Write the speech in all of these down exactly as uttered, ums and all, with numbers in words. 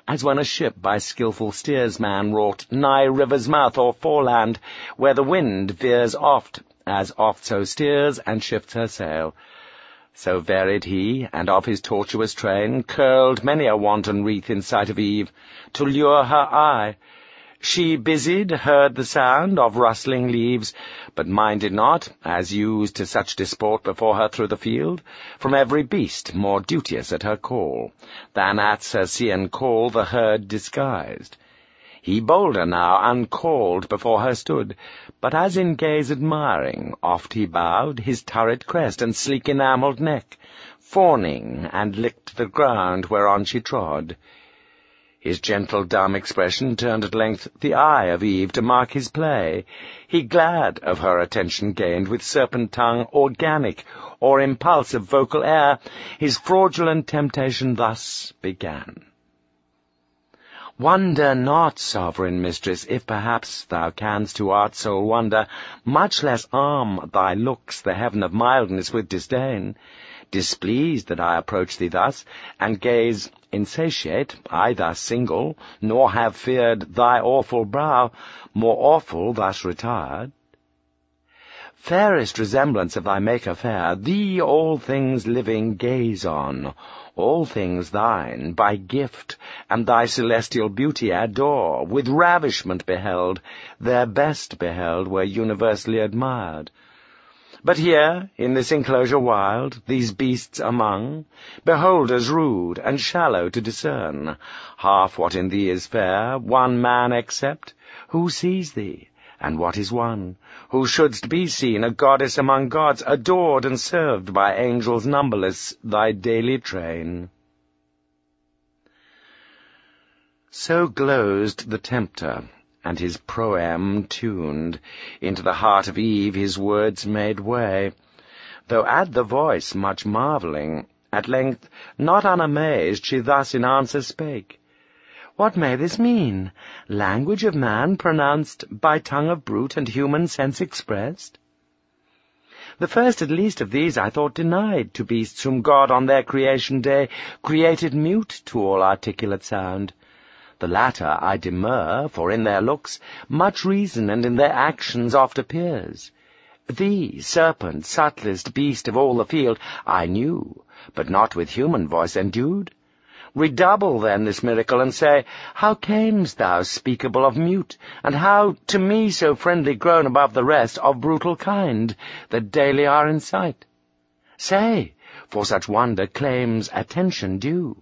as when a ship by skilful steersman wrought nigh river's mouth or foreland, where the wind veers oft, as oft so steers and shifts her sail. So varied he, and of his tortuous train curled many a wanton wreath in sight of Eve, to lure her eye. She busied, heard the sound of rustling leaves, but minded not, as used to such disport before her through the field, from every beast more duteous at her call, than at Circean call the herd disguised. He bolder now, uncalled, before her stood, but as in gaze admiring, oft he bowed his turret crest and sleek enamelled neck, fawning, and licked the ground whereon she trod. His gentle dumb expression turned at length the eye of Eve to mark his play. He glad of her attention gained, with serpent tongue organic, or impulsive vocal air, his fraudulent temptation thus began. Wonder not, sovereign mistress, if perhaps thou canst to art sole wonder, much less arm thy looks the heaven of mildness with disdain. Displeased that I approach thee thus, and gaze insatiate, I thus single, nor have feared thy awful brow, more awful thus retired. Fairest resemblance of thy Maker fair, thee all things living gaze on, all things thine, by gift, and thy celestial beauty adore, with ravishment beheld, their best beheld were universally admired. But here, in this enclosure wild, these beasts among, beholders rude and shallow to discern, half what in thee is fair, one man except, who sees thee, and what is one, who shouldst be seen a goddess among gods, adored and served by angels numberless, thy daily train. So glozed the tempter, and his proem tuned, into the heart of Eve his words made way, though at the voice much marvelling, at length, not unamazed, she thus in answer spake. What may this mean? Language of man pronounced by tongue of brute and human sense expressed? The first at least of these I thought denied to beasts whom God on their creation day created mute to all articulate sound. The latter I demur, for in their looks much reason and in their actions oft appears. Thee, serpent, subtlest beast of all the field, I knew, but not with human voice endued. Redouble then this miracle, and say, how camest thou speakable of mute, and how to me so friendly grown above the rest of brutal kind, that daily are in sight? Say, for such wonder claims attention due.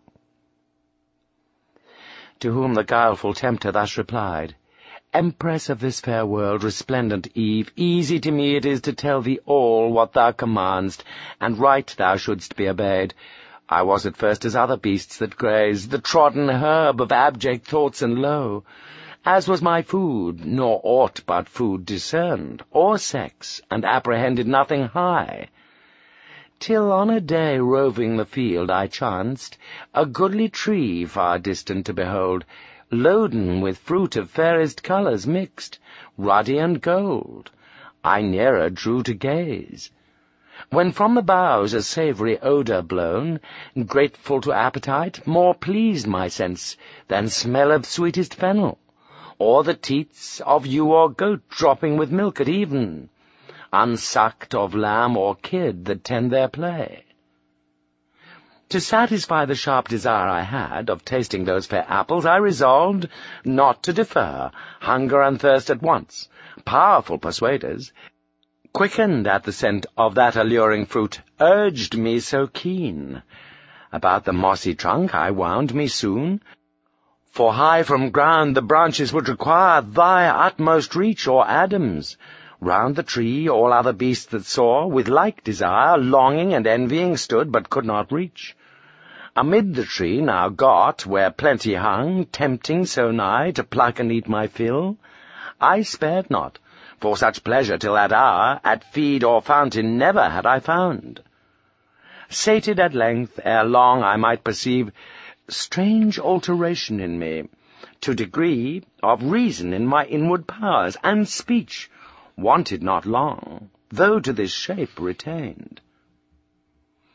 To whom the guileful tempter thus replied, Empress of this fair world, resplendent Eve, easy to me it is to tell thee all what thou commandst, and right thou shouldst be obeyed. I was at first as other beasts that graze, the trodden herb of abject thoughts and low, as was my food, nor aught but food discerned, or sex, and apprehended nothing high. Till on a day roving the field I chanced a goodly tree far distant to behold, loaden with fruit of fairest colours mixed, ruddy and gold. I nearer drew to gaze, when from the boughs a savoury odour blown, grateful to appetite, more pleased my sense than smell of sweetest fennel, or the teats of ewe or goat dropping with milk at even, unsucked of lamb or kid that tend their play. To satisfy the sharp desire I had of tasting those fair apples, I resolved not to defer, hunger and thirst at once, powerful persuaders, quickened at the scent of that alluring fruit, urged me so keen. About the mossy trunk I wound me soon, for high from ground the branches would require thy utmost reach, or Adam's. Round the tree all other beasts that saw, with like desire, longing and envying stood, but could not reach. Amid the tree now got, where plenty hung, tempting so nigh to pluck and eat my fill, I spared not, for such pleasure till that hour, at feed or fountain never had I found. Sated at length, ere long I might perceive strange alteration in me, to degree of reason in my inward powers, and speech wanted not long, though to this shape retained.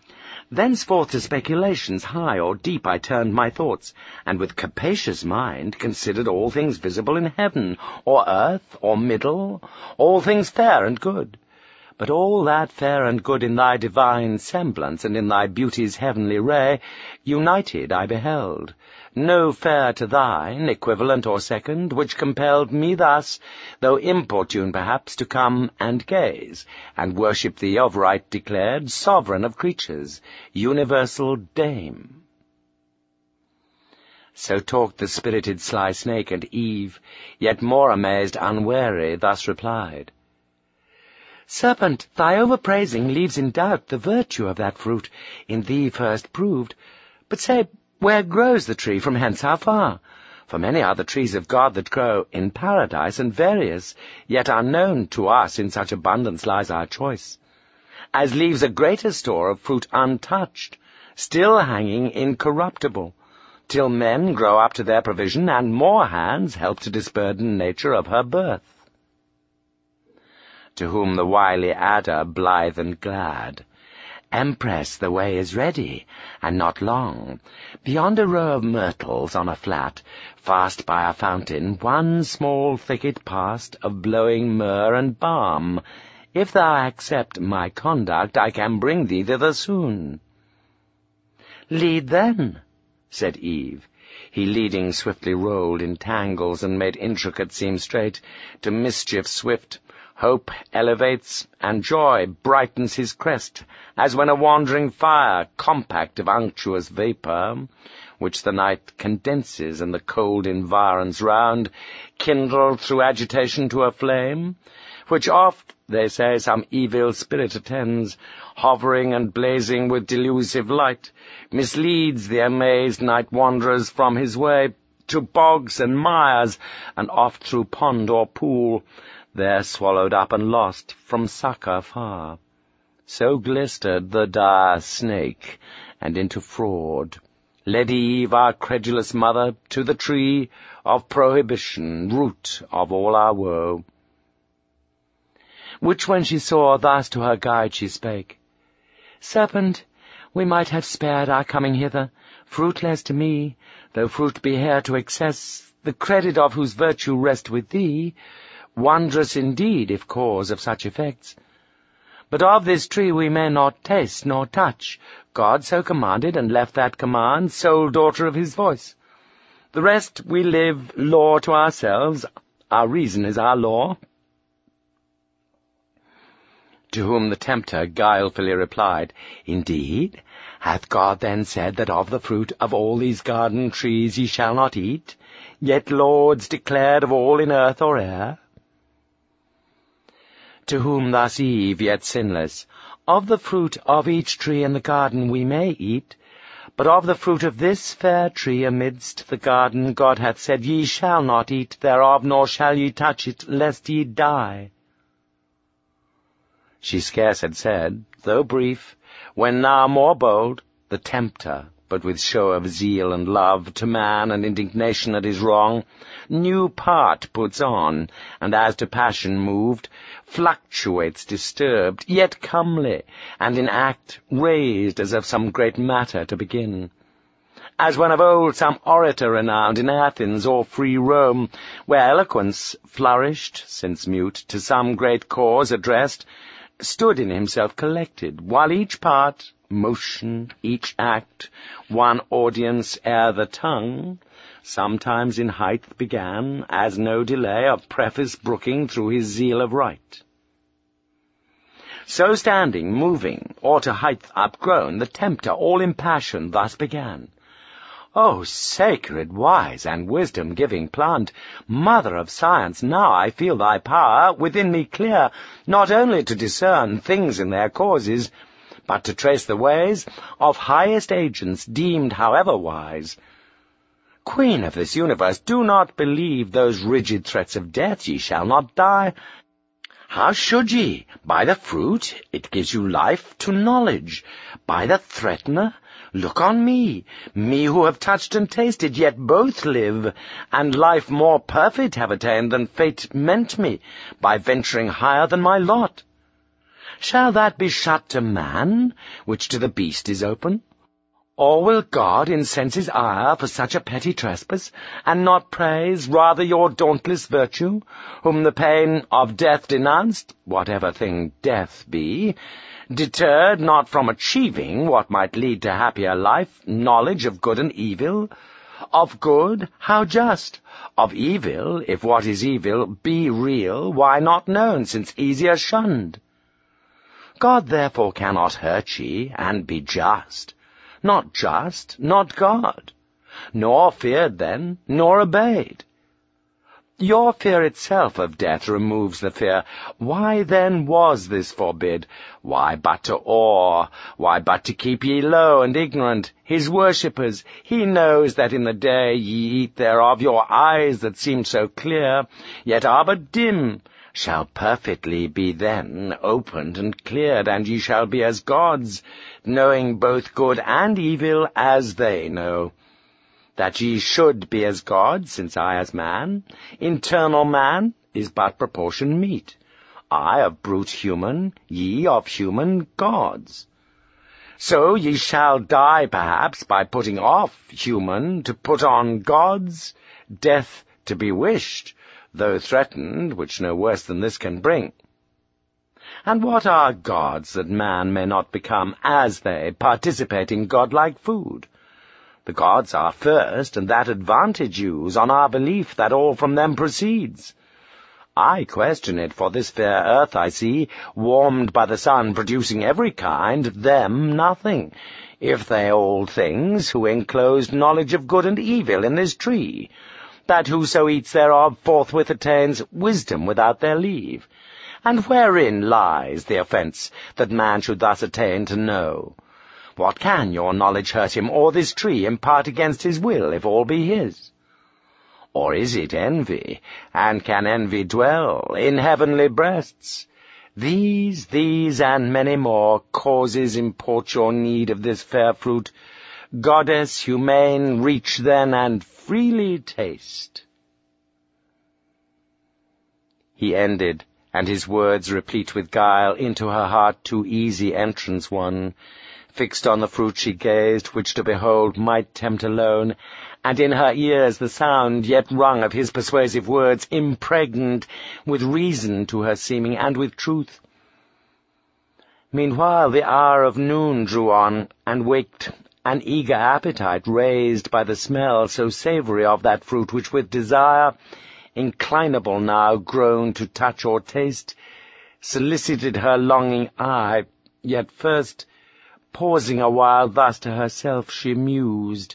Thenceforth to speculations high or deep I turned my thoughts, and with capacious mind considered all things visible in heaven, or earth, or middle, all things fair and good. But all that fair and good in thy divine semblance, and in thy beauty's heavenly ray, united I beheld, no fair to thine, equivalent or second, which compelled me thus, though importune perhaps, to come and gaze, and worship thee of right declared, sovereign of creatures, universal dame. So talked the spirited sly snake, and Eve, yet more amazed, unwary, thus replied, Serpent, thy overpraising leaves in doubt the virtue of that fruit, in thee first proved. But say, where grows the tree, from hence how far? For many are the trees of God that grow in paradise, and various, yet unknown to us in such abundance lies our choice. As leaves a greater store of fruit untouched, still hanging incorruptible, till men grow up to their provision, and more hands help to disburden nature of her birth. To whom the wily adder, blithe and glad, Empress, the way is ready, and not long. Beyond a row of myrtles on a flat, fast by a fountain, one small thicket past of blowing myrrh and balm. If thou accept my conduct, I can bring thee thither soon. Lead then, said Eve. He leading swiftly rolled in tangles, and made intricate seem straight, to mischief swift. Hope elevates, and joy brightens his crest, as when a wandering fire, compact of unctuous vapour, which the night condenses, and the cold environs round, kindle through agitation to a flame, which oft, they say, some evil spirit attends, hovering and blazing with delusive light, misleads the amazed night wanderers from his way, to bogs and mires, and oft through pond or pool, there swallowed up and lost from succour far. So glistered the dire snake, and into fraud led Eve, our credulous mother, to the tree of prohibition, root of all our woe. Which when she saw, thus to her guide she spake, Serpent, we might have spared our coming hither, fruitless to me, though fruit be here to excess, the credit of whose virtue rest with thee, wondrous indeed, if cause of such effects. But of this tree we may not taste nor touch. God so commanded, and left that command, sole daughter of his voice. The rest we live law to ourselves, our reason is our law. To whom the tempter guilefully replied, Indeed, hath God then said that of the fruit of all these garden trees ye shall not eat, yet lords declared of all in earth or air? To whom thus Eve, yet sinless, Of the fruit of each tree in the garden we may eat, but of the fruit of this fair tree amidst the garden God hath said, Ye shall not eat thereof, nor shall ye touch it, lest ye die. She scarce had said, though brief, when now more bold, the tempter, but with show of zeal and love to man and indignation at his wrong, new part puts on, and as to passion moved, fluctuates disturbed, yet comely, and in act raised as of some great matter to begin. As when of old some orator renowned in Athens or free Rome, where eloquence flourished, since mute, to some great cause addressed, stood in himself collected, while each part, motion, each act, one audience ere the tongue, sometimes in height began, as no delay of preface brooking through his zeal of right. So standing, moving, or to height upgrown, the tempter, all impassioned, thus began. O sacred, wise, and wisdom-giving plant, mother of science, now I feel thy power within me clear, not only to discern things in their causes, but to trace the ways of highest agents deemed however wise. Queen of this universe, do not believe those rigid threats of death, ye shall not die. How should ye? By the fruit, it gives you life to knowledge. By the threatener, look on me, me who have touched and tasted, yet both live, and life more perfect have attained than fate meant me, by venturing higher than my lot. Shall that be shut to man, which to the beast is open? Or will God incense his ire for such a petty trespass, and not praise rather your dauntless virtue, whom the pain of death denounced, whatever thing death be, deterred not from achieving what might lead to happier life, knowledge of good and evil? Of good, how just? Of evil, if what is evil be real, why not known, since easier shunned? God therefore cannot hurt ye, and be just. Not just, not God. Nor feared then, nor obeyed. Your fear itself of death removes the fear. Why then was this forbid? Why but to awe? Why but to keep ye low and ignorant, his worshippers? He knows that in the day ye eat thereof, your eyes that seem so clear, yet are but dim, shall perfectly be then opened and cleared, and ye shall be as gods, knowing both good and evil as they know. That ye should be as gods, since I as man, internal man, is but proportion meet. I of brute human, ye of human gods. So ye shall die, perhaps, by putting off human to put on gods, death to be wished, though threatened, which no worse than this can bring. And what are gods that man may not become as they, participating godlike food? The gods are first, and that advantage use on our belief that all from them proceeds. I question it, for this fair earth I see, warmed by the sun, producing every kind, them nothing, if they all things who enclosed knowledge of good and evil in this tree, that whoso eats thereof forthwith attains wisdom without their leave. And wherein lies the offence, that man should thus attain to know? What can your knowledge hurt him, or this tree impart against his will, if all be his? Or is it envy, and can envy dwell in heavenly breasts? These, these, and many more causes import your need of this fair fruit. Goddess humane, reach then, and freely taste. He ended, and his words, replete with guile, into her heart too easy entrance won. Fixed on the fruit she gazed, which to behold might tempt alone, and in her ears the sound yet rung of his persuasive words, impregned with reason to her seeming, and with truth. Meanwhile the hour of noon drew on, and waked an eager appetite, raised by the smell so savoury of that fruit, which with desire, inclinable now grown to touch or taste, solicited her longing eye, yet first, pausing a while, thus to herself she mused.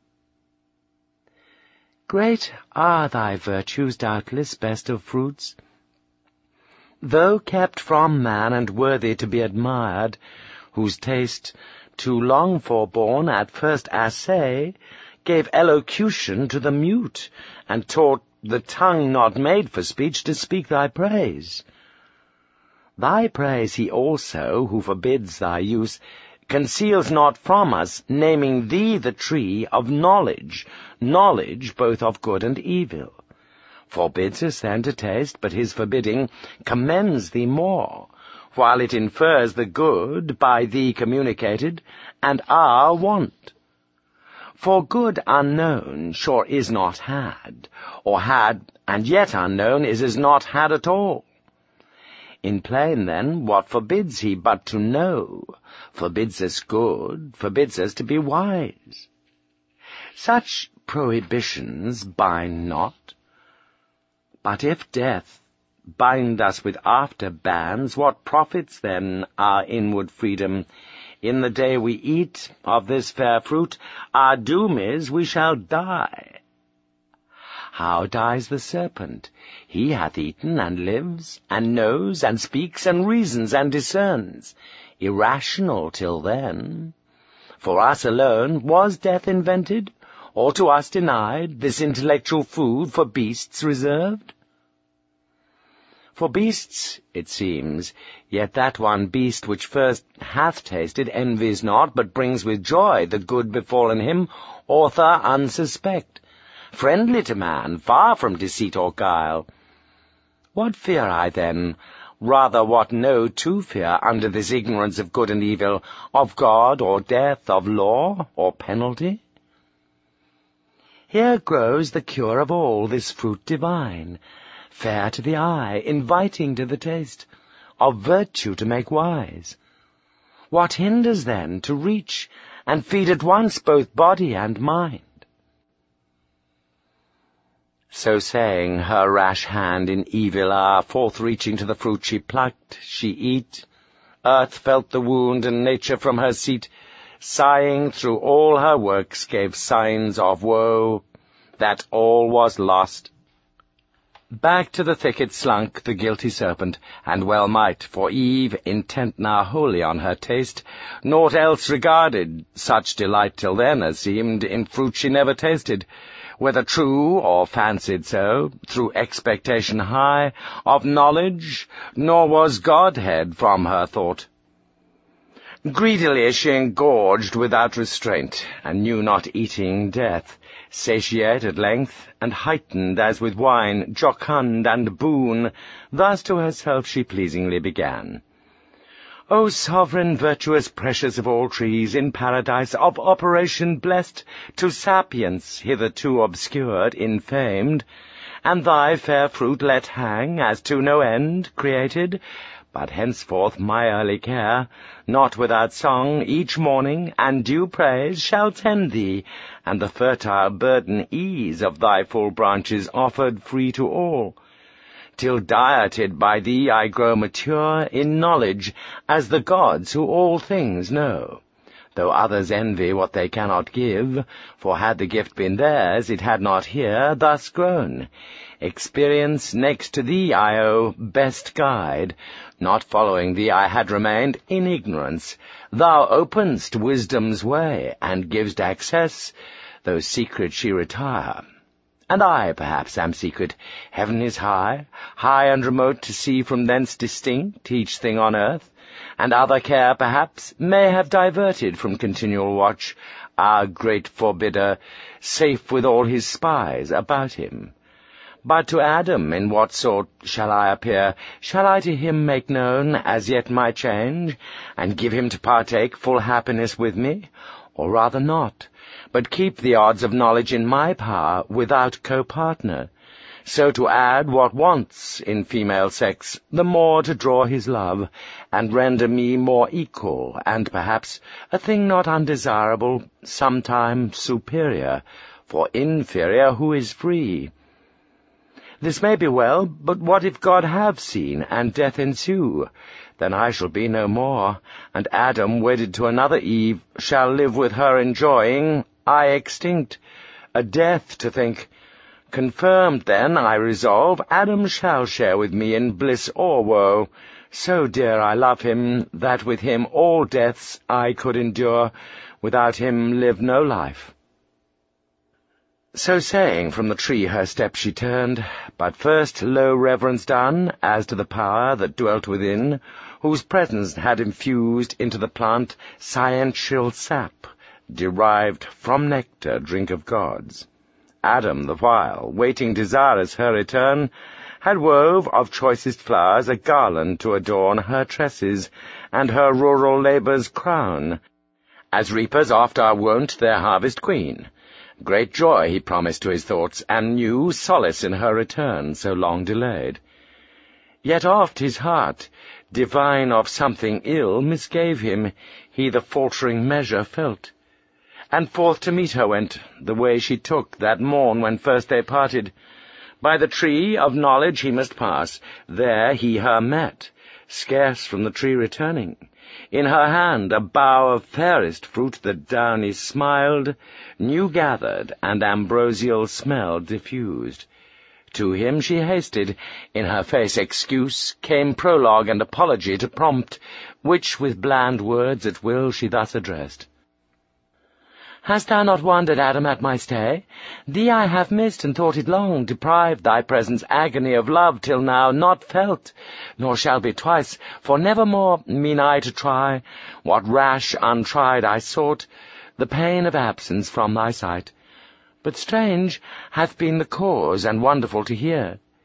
Great are thy virtues, doubtless, best of fruits, though kept from man and worthy to be admired, whose taste, too long forborne at first assay, gave elocution to the mute, and taught the tongue not made for speech to speak thy praise. Thy praise he also, who forbids thy use, conceals not from us, naming thee the tree of knowledge, knowledge both of good and evil. Forbids us then to taste, but his forbidding commends thee more, while it infers the good by thee communicated, and our want. For good unknown sure is not had, or had and yet unknown is as not had at all. In plain, then, what forbids he but to know? Forbids us good, forbids us to be wise. Such prohibitions bind not. But if death bind us with after bands, what profits then our inward freedom? In the day we eat of this fair fruit, our doom is we shall die. How dies the serpent? He hath eaten, and lives, and knows, and speaks, and reasons, and discerns, irrational till then. For us alone was death invented, or to us denied, this intellectual food for beasts reserved? For beasts, it seems, yet that one beast which first hath tasted envies not, but brings with joy the good befallen him, author unsuspect, friendly to man, far from deceit or guile. What fear I then? rather what no to fear under this ignorance of good and evil, of God or death, of law or penalty? Here grows the cure of all, this fruit divine, fair to the eye, inviting to the taste, of virtue to make wise. What hinders, then, to reach and feed at once both body and mind? So saying, her rash hand in evil hour, forth reaching to the fruit she plucked, she eat. Earth felt the wound, and nature from her seat, sighing through all her works, gave signs of woe, that all was lost. Back to the thicket slunk the guilty serpent, and well might, for Eve, intent now wholly on her taste, naught else regarded, such delight till then as seemed in fruit she never tasted, whether true or fancied so, through expectation high, of knowledge, nor was Godhead from her thought. Greedily she engorged without restraint, and knew not eating death, satiate at length, and heightened as with wine, jocund and boon, thus to herself she pleasingly began. O sovereign, virtuous, precious of all trees, in paradise of operation blessed, to sapience hitherto obscured, infamed, and thy fair fruit let hang, as to no end, created, but henceforth my early care, not without song, each morning, and due praise, shall tend thee, and the fertile burden ease of thy full branches offered free to all, till dieted by thee I grow mature in knowledge, as the gods who all things know, though others envy what they cannot give, for had the gift been theirs, it had not here thus grown. Experience next to thee I owe, best guide. Not following thee I had remained in ignorance. Thou openst wisdom's way, and givest access, though secret she retire. And I, perhaps, am secret. Heaven is high, high and remote to see from thence distinct each thing on earth, and other care, perhaps, may have diverted from continual watch our great forbidder, safe with all his spies about him. But to Adam in what sort shall I appear? Shall I to him make known as yet my change, and give him to partake full happiness with me? Or rather not, but keep the odds of knowledge in my power without co-partner, so to add what wants in female sex, the more to draw his love, and render me more equal, and perhaps, a thing not undesirable, sometime superior, for inferior who is free? This may be well, but what if God have seen, and death ensue? Then I shall be no more, and Adam, wedded to another Eve, shall live with her enjoying, I extinct, a death to think. Confirmed then, I resolve, Adam shall share with me in bliss or woe. So dear I love him, that with him all deaths I could endure, without him live no life. So saying, from the tree her steps she turned, but first low reverence done, as to the power that dwelt within, whose presence had infused into the plant sciential sap, derived from nectar, drink of gods. Adam, the while, waiting desirous her return, had wove of choicest flowers a garland to adorn her tresses, and her rural labours crown, as reapers oft are wont their harvest queen. Great joy he promised to his thoughts, and new solace in her return so long delayed. Yet oft his heart, divine of something ill, misgave him, he the faltering measure felt, and forth to meet her went, the way she took that morn when first they parted. By the tree of knowledge he must pass, there he her met, scarce from the tree returning. In her hand a bough of fairest fruit that downy smiled, new gathered, and ambrosial smell diffused. To him she hasted, in her face excuse, came prologue and apology to prompt, which with bland words at will she thus addressed. Hast thou not wondered, Adam, at my stay? Thee I have missed, and thought it long, deprived thy presence agony of love till now not felt, nor shall be twice, for nevermore mean I to try, what rash untried I sought, the pain of absence from thy sight. But strange hath been the cause, and wonderful to hear.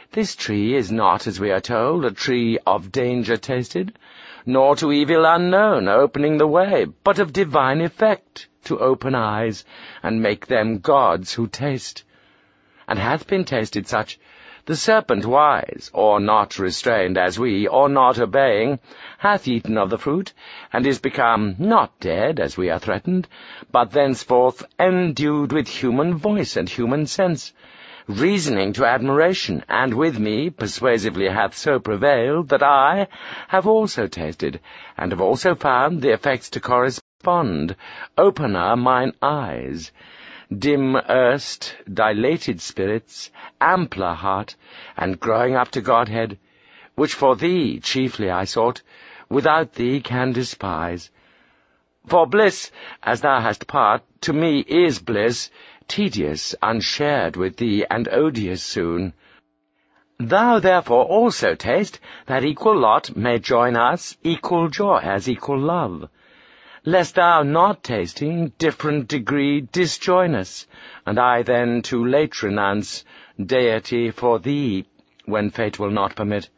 This tree is not, as we are told, a tree of danger tasted, nor to evil unknown, opening the way, but of divine effect, to open eyes, and make them gods who taste. And hath been tasted such, the serpent wise, or not restrained as we, or not obeying, hath eaten of the fruit, and is become not dead, as we are threatened, but thenceforth endued with human voice and human sense, reasoning to admiration, and with me persuasively hath so prevailed, that I have also tasted, and have also found the effects to correspond, opener mine eyes, dim erst, dilated spirits, ampler heart, and growing up to Godhead, which for thee chiefly I sought, without thee can despise. For bliss, as thou hast part, to me is bliss, tedious, unshared with thee, and odious soon. Thou therefore also taste, that equal lot may join us, equal joy as equal love, lest thou not tasting, different degree disjoin us, and I then too late renounce deity for thee, when fate will not permit.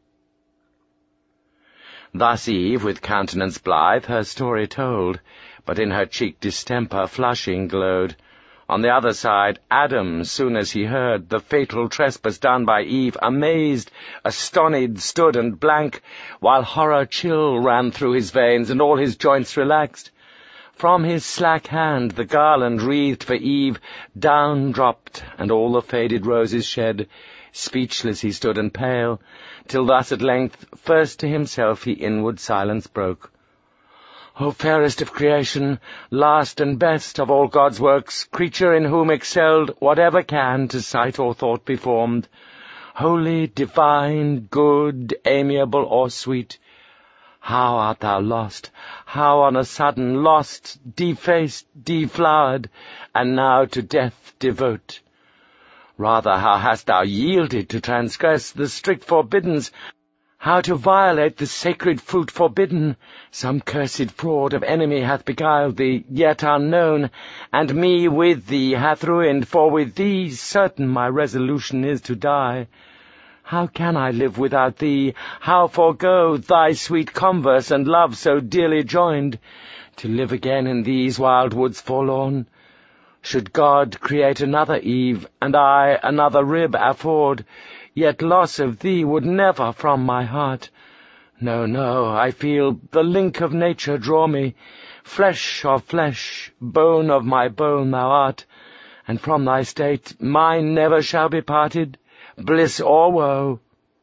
Thus Eve, with countenance blithe, her story told, but in her cheek distemper flushing glowed. On the other side, Adam, soon as he heard the fatal trespass done by Eve, amazed, astonied, stood and blank, while horror chill ran through his veins, and all his joints relaxed. From his slack hand the garland wreathed for Eve down dropped, and all the faded roses shed. Speechless he stood and pale, till thus at length first to himself he inward silence broke. O fairest of creation, last and best of all God's works, creature in whom excelled whatever can to sight or thought be formed, holy, divine, good, amiable, or sweet, how art thou lost, how on a sudden lost, defaced, deflowered, and now to death devote! Rather, how hast thou yielded to transgress the strict forbiddance, how to violate the sacred fruit forbidden? Some cursed fraud of enemy hath beguiled thee, yet unknown, and me with thee hath ruined, for with thee certain my resolution is to die. How can I live without thee? How forego thy sweet converse and love so dearly joined, to live again in these wild woods forlorn? Should God create another Eve, and I another rib afford, yet loss of thee would never from my heart. No, no, I feel the link of nature draw me, flesh of flesh, bone of my bone thou art, and from thy state mine never shall be parted, bliss or woe.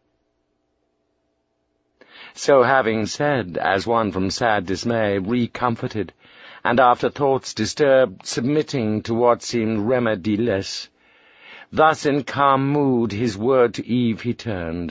So having said, as one from sad dismay, recomforted, and after thoughts disturbed, submitting to what seemed remediless, thus in calm mood his word to Eve he turned.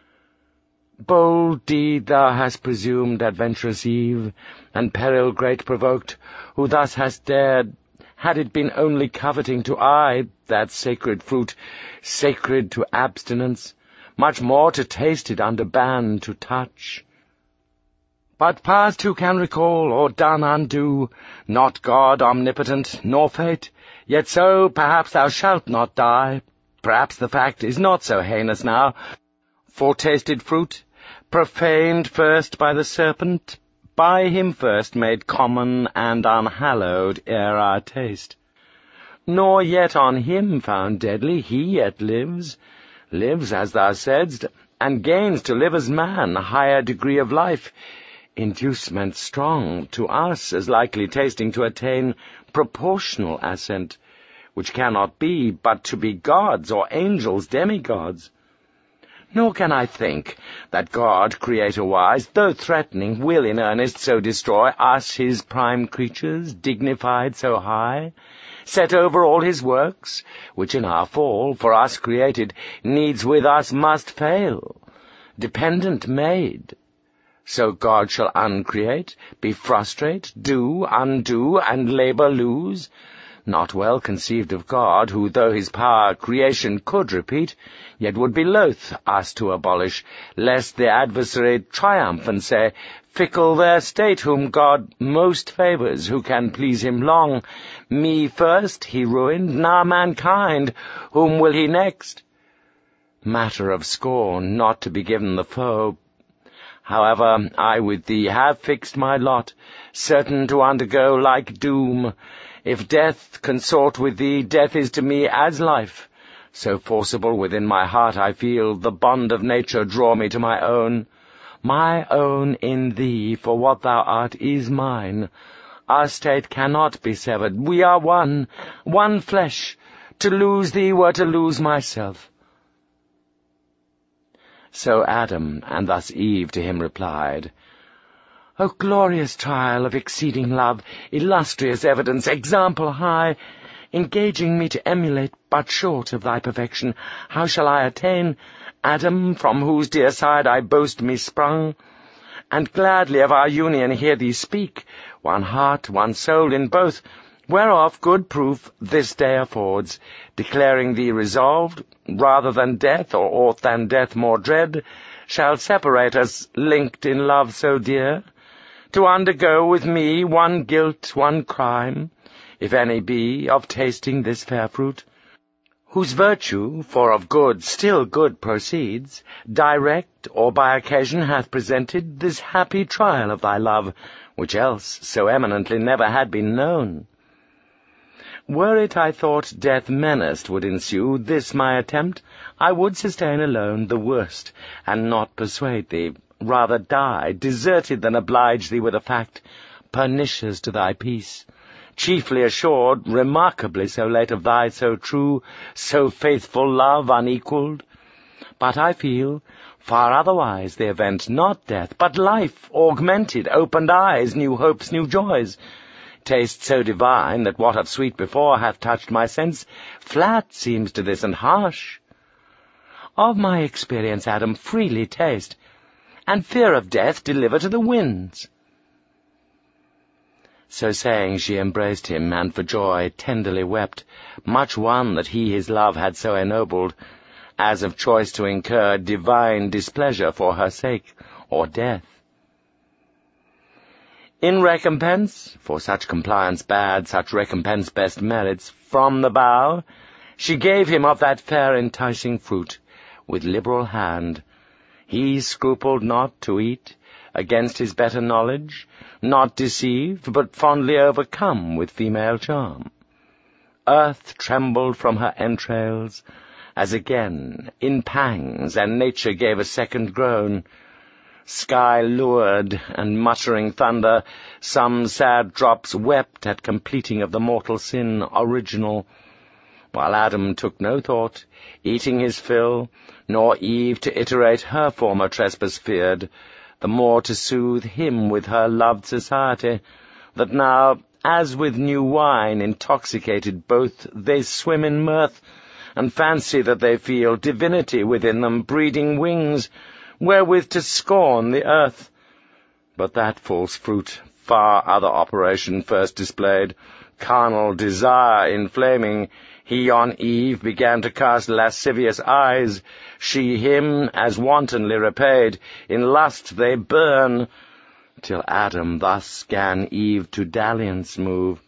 Bold deed thou hast presumed, adventurous Eve, and peril great provoked, who thus hast dared, had it been only coveting to eye that sacred fruit, sacred to abstinence, much more to taste it under ban to touch. But past who can recall, or done undo, not God omnipotent, nor fate, yet so perhaps thou shalt not die. Perhaps the fact is not so heinous now, for tasted fruit, profaned first by the serpent, by him first made common and unhallowed ere our taste. Nor yet on him found deadly, he yet lives, lives as thou saidst, and gains to live as man, higher degree of life, inducement strong to us as likely tasting to attain proportional assent, which cannot be but to be gods or angels demigods. Nor can I think that God, creator-wise, though threatening, will in earnest so destroy us, his prime creatures, dignified so high, set over all his works, which in our fall, for us created, needs with us must fail, dependent made. So God shall uncreate, be frustrate, do, undo, and labour lose? Not well conceived of God, who, though his power creation could repeat, yet would be loath us to abolish, lest the adversary triumph and say, fickle their state whom God most favours, who can please him long. Me first he ruined, now mankind, whom will he next? matter of scorn, not to be given the foe. However, I with thee have fixed my lot, certain to undergo like doom. If death consort with thee, death is to me as life. So forcible within my heart I feel the bond of nature draw me to my own. My own in thee, for what thou art is mine. Our state cannot be severed, we are one, one flesh. To lose thee were to lose myself. So Adam, and thus Eve to him replied, O glorious trial of exceeding love, illustrious evidence, example high, engaging me to emulate but short of thy perfection, how shall I attain, Adam, from whose dear side I boast me sprung? And gladly of our union hear thee speak, one heart, one soul in both, whereof good proof this day affords, declaring thee resolved, rather than death, or aught than death more dread, shall separate us, linked in love so dear, to undergo with me one guilt, one crime, if any be, of tasting this fair fruit, whose virtue, for of good still good proceeds, direct or by occasion hath presented this happy trial of thy love, which else so eminently never had been known. Were it, I thought, death menaced would ensue, this my attempt, I would sustain alone the worst, and not persuade thee, rather die, deserted than oblige thee with a fact, pernicious to thy peace, chiefly assured, remarkably so late of thy so true, so faithful love unequalled. But I feel, far otherwise the event, not death, but life, augmented, opened eyes, new hopes, new joys, taste so divine that what of sweet before hath touched my sense, flat seems to this and harsh. Of my experience, Adam, freely taste, and fear of death deliver to the winds. So saying, she embraced him, and for joy tenderly wept, much won that he his love had so ennobled, as of choice to incur divine displeasure for her sake, or death. In recompense, for such compliance bad, such recompense best merits, from the bough, she gave him of that fair enticing fruit, with liberal hand. He scrupled not to eat, against his better knowledge, not deceived, but fondly overcome with female charm. Earth trembled from her entrails, as again, in pangs, and nature gave a second groan. Sky lured, and muttering thunder, some sad drops wept at completing of the mortal sin original, while Adam took no thought, eating his fill, nor Eve to iterate her former trespass feared, the more to soothe him with her loved society, that now, as with new wine intoxicated both, they swim in mirth, and fancy that they feel divinity within them breeding wings, wherewith to scorn the earth. But that false fruit far other operation first displayed, carnal desire inflaming, he on Eve began to cast lascivious eyes, she him as wantonly repaid, in lust they burn, till Adam thus 'gan Eve to dalliance move.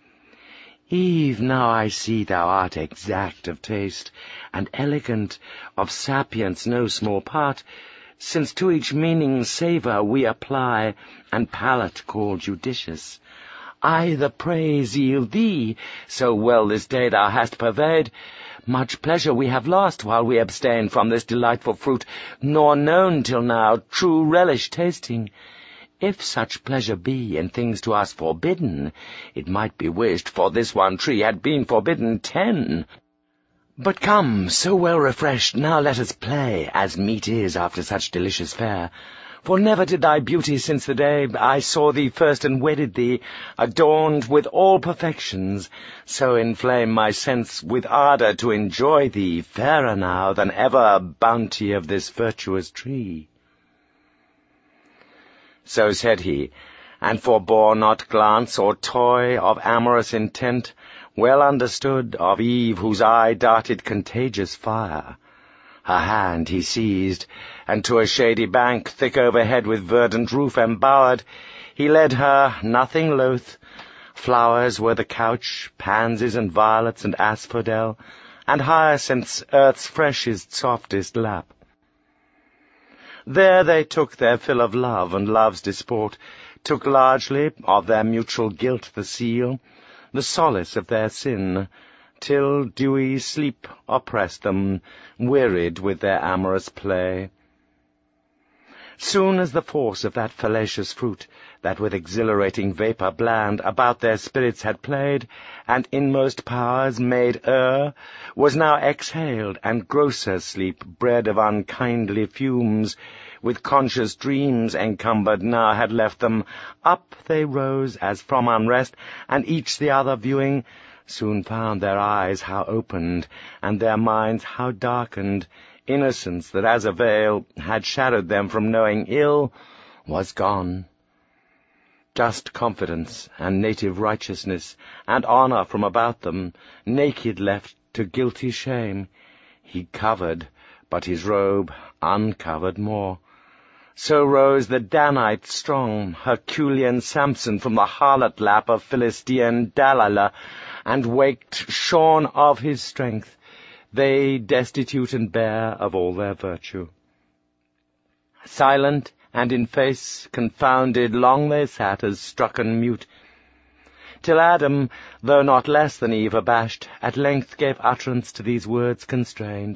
Eve, now I see thou art exact of taste, and elegant, of sapience no small part, since to each meaning savour we apply, and palate call judicious. I the praise yield thee, so well this day thou hast purveyed. Much pleasure we have lost while we abstain from this delightful fruit, nor known till now true relish tasting. If such pleasure be in things to us forbidden, it might be wished, for this one tree had been forbidden ten. But come, so well refreshed, now let us play, as meet is after such delicious fare. For never did thy beauty since the day I saw thee first and wedded thee, adorned with all perfections, so inflame my sense with ardour to enjoy thee, fairer now than ever bounty of this virtuous tree. So said he, and forbore not glance or toy of amorous intent, well understood of Eve, whose eye darted contagious fire. Her hand he seized, and to a shady bank, thick overhead with verdant roof embowered, he led her, nothing loath. Flowers were the couch, pansies and violets and asphodel, and hyacinths earth's freshest, softest lap. There they took their fill of love and love's disport, took largely of their mutual guilt the seal, the solace of their sin, till dewy sleep oppressed them, wearied with their amorous play. Soon as the force of that fallacious fruit, that with exhilarating vapour bland about their spirits had played, and inmost powers made err, was now exhaled, and grosser sleep, bred of unkindly fumes, with conscious dreams encumbered, now had left them, up they rose as from unrest, and each the other viewing, soon found their eyes how opened, and their minds how darkened. Innocence that as a veil had shadowed them from knowing ill was gone. Just confidence and native righteousness and honour from about them, naked left to guilty shame, he covered, but his robe uncovered more. So rose the Danite strong, Herculean Samson from the harlot lap of Philistine Delilah, and waked shorn of his strength, they destitute and bare of all their virtue. Silent and in face confounded long they sat as struck and mute, till Adam, though not less than Eve abashed, at length gave utterance to these words constrained.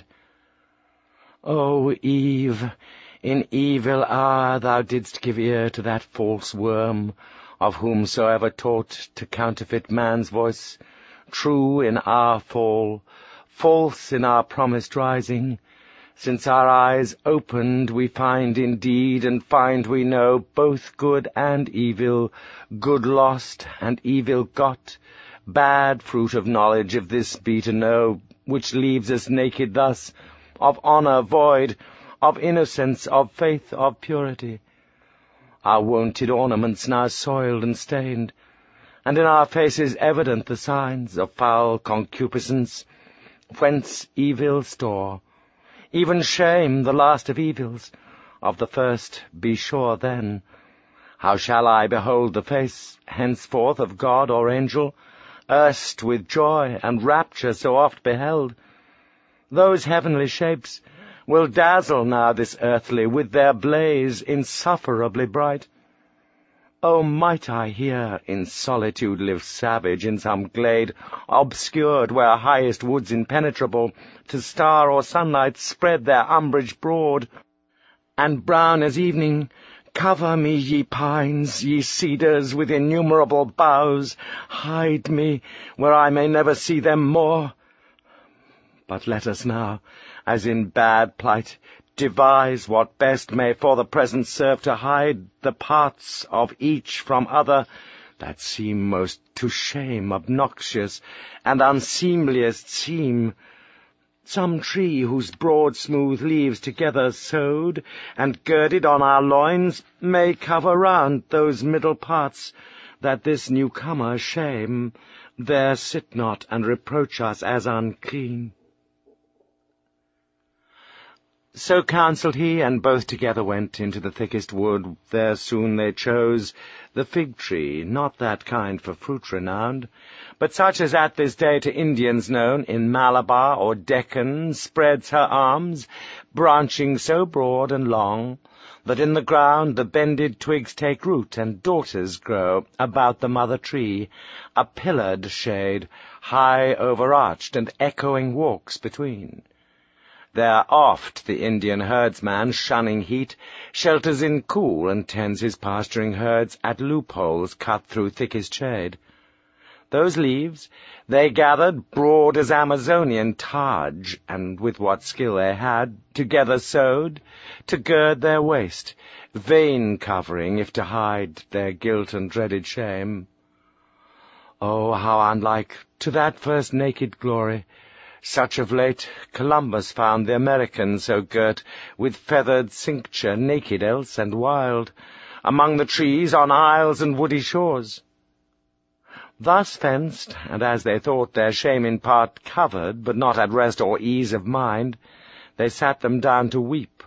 O Eve, in evil hour thou didst give ear to that false worm, of whomsoever taught to counterfeit man's voice, true in our fall, false in our promised rising. Since our eyes opened, we find indeed, and find we know, both good and evil, good lost and evil got, bad fruit of knowledge, if this be to know, which leaves us naked thus, of honour void, of innocence, of faith, of purity. Our wonted ornaments now soiled and stained, and in our faces evident the signs of foul concupiscence, whence evil store, even shame, the last of evils. Of the first be sure then. How shall I behold the face henceforth of God or angel, erst with joy and rapture so oft beheld? Those heavenly shapes will dazzle now this earthly with their blaze insufferably bright. Oh, might I here in solitude live savage in some glade, obscured where highest woods impenetrable to star or sunlight spread their umbrage broad, and brown as evening cover me, ye pines, ye cedars with innumerable boughs, hide me where I may never see them more. But let us now, as in bad plight, devise what best may for the present serve to hide the parts of each from other that seem most to shame obnoxious, and unseemliest seem. Some tree whose broad smooth leaves together sewed and girded on our loins may cover round those middle parts, that this newcomer shame there sit not and reproach us as unclean. So counselled he, and both together went into the thickest wood. There soon they chose the fig tree, not that kind for fruit renowned, but such as at this day to Indians known, in Malabar or Deccan spreads her arms, branching so broad and long, that in the ground the bended twigs take root, and daughters grow about the mother tree, a pillared shade, high overarched, and echoing walks between. There oft the Indian herdsman, shunning heat, shelters in cool and tends his pasturing herds at loopholes cut through thickest shade. Those leaves they gathered broad as Amazonian targe, and with what skill they had, together sewed, to gird their waist, vain covering, if to hide their guilt and dreaded shame. Oh, how unlike to that first naked glory, such of late Columbus found the American so girt with feathered cincture, naked else and wild, among the trees on isles and woody shores. Thus fenced, and as they thought their shame in part covered, but not at rest or ease of mind, they sat them down to weep,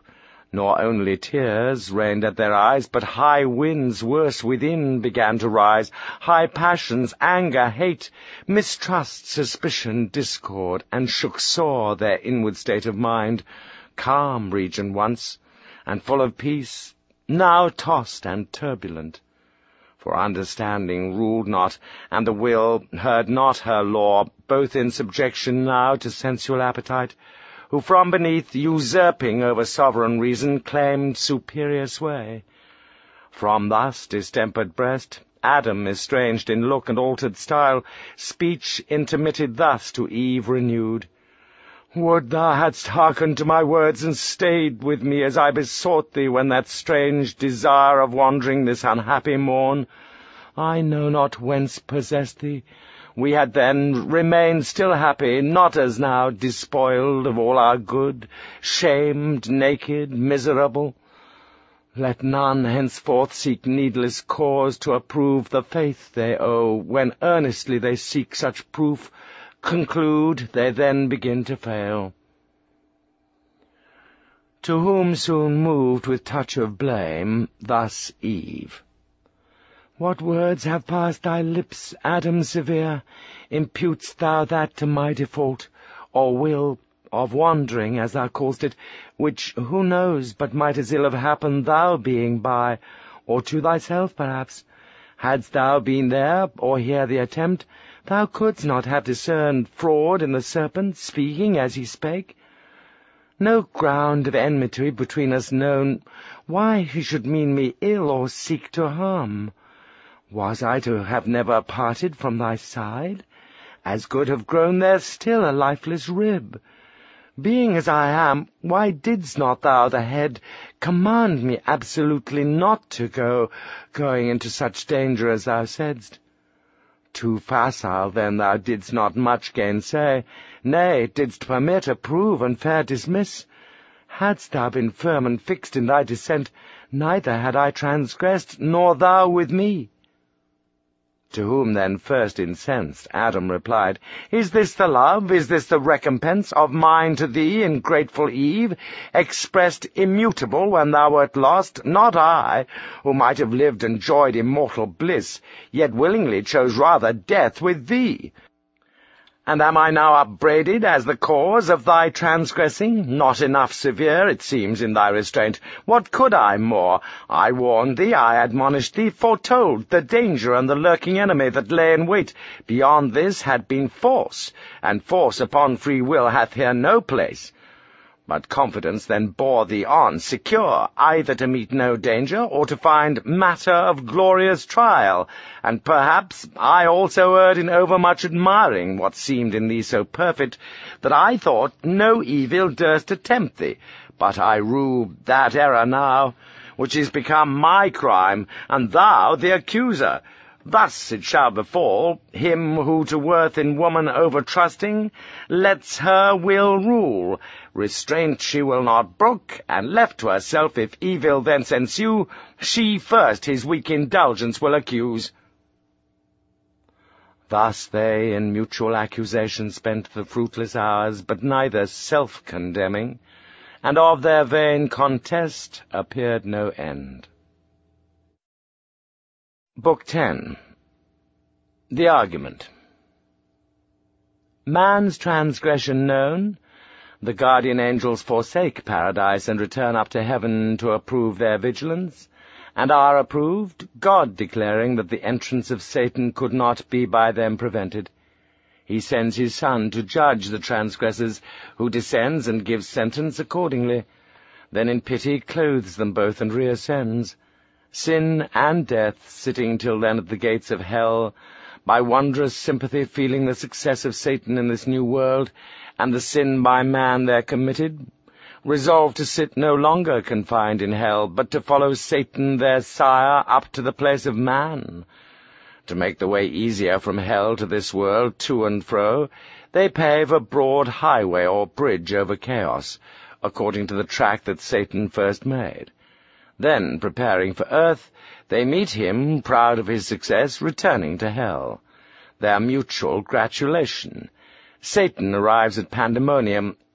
Nor only tears rained at their eyes, but high winds worse within began to rise, high passions, anger, hate, mistrust, suspicion, discord, and shook sore their inward state of mind, calm region once, and full of peace, now tossed and turbulent. For understanding ruled not, and the will heard not her law, both in subjection now to sensual appetite, who from beneath, usurping over sovereign reason, claimed superior sway. From thus distempered breast, Adam estranged in look and altered style, speech intermitted thus to Eve renewed. Would thou hadst hearkened to my words, and stayed with me as I besought thee when that strange desire of wandering this unhappy morn, I know not whence possessed thee. We had then remained still happy, not as now despoiled of all our good, shamed, naked, miserable. Let none henceforth seek needless cause to approve the faith they owe, when earnestly they seek such proof, conclude, they then begin to fail. To whom soon moved with touch of blame, thus Eve. What words have passed thy lips, Adam severe? Imputest thou that to my default, or will, of wandering, as thou call'st it, which, who knows, but might as ill have happened thou being by, or to thyself, perhaps? Hadst thou been there, or hear the attempt, thou couldst not have discerned fraud in the serpent, speaking as he spake. No ground of enmity between us known, why he should mean me ill or seek to harm. Was I to have never parted from thy side? As good have grown there still a lifeless rib. Being as I am, why didst not thou, the head, command me absolutely not to go, going into such danger as thou saidst? Too facile, then, thou didst not much gainsay, nay, didst permit, approve, and fair dismiss. Hadst thou been firm and fixed in thy dissent, neither had I transgressed, nor thou with me. To whom then first incensed Adam replied, Is this the love, is this the recompense of mine to thee in grateful Eve, expressed immutable when thou wert lost? Not I, who might have lived and joyed immortal bliss, yet willingly chose rather death with thee. And am I now upbraided as the cause of thy transgressing? Not enough severe, it seems, in thy restraint. What could I more? I warned thee, I admonished thee, foretold the danger and the lurking enemy that lay in wait. Beyond this had been force, and force upon free will hath here no place. But confidence then bore thee on, secure, either to meet no danger, or to find matter of glorious trial, and perhaps I also erred in overmuch admiring what seemed in thee so perfect, that I thought no evil durst attempt thee, but I rue that error now, which is become my crime, and thou the accuser. Thus it shall befall, him who to worth in woman over-trusting, lets her will rule. Restraint she will not brook, and left to herself, if evil thence ensue, she first his weak indulgence will accuse. Thus they in mutual accusation spent the fruitless hours, but neither self-condemning, and of their vain contest appeared no end. Book ten. The Argument. Man's transgression known, the guardian angels forsake paradise and return up to heaven to approve their vigilance, and are approved, God declaring that the entrance of Satan could not be by them prevented. He sends his Son to judge the transgressors, who descends and gives sentence accordingly, then in pity clothes them both and reascends. Sin and death, sitting till then at the gates of hell, by wondrous sympathy feeling the success of Satan in this new world, and the sin by man there committed, resolved to sit no longer confined in hell, but to follow Satan their sire up to the place of man. To make the way easier from hell to this world, to and fro, they pave a broad highway or bridge over chaos, according to the track that Satan first made. Then, preparing for earth, they meet him, proud of his success, returning to hell. Their mutual gratulation. Satan arrives at Pandemonium,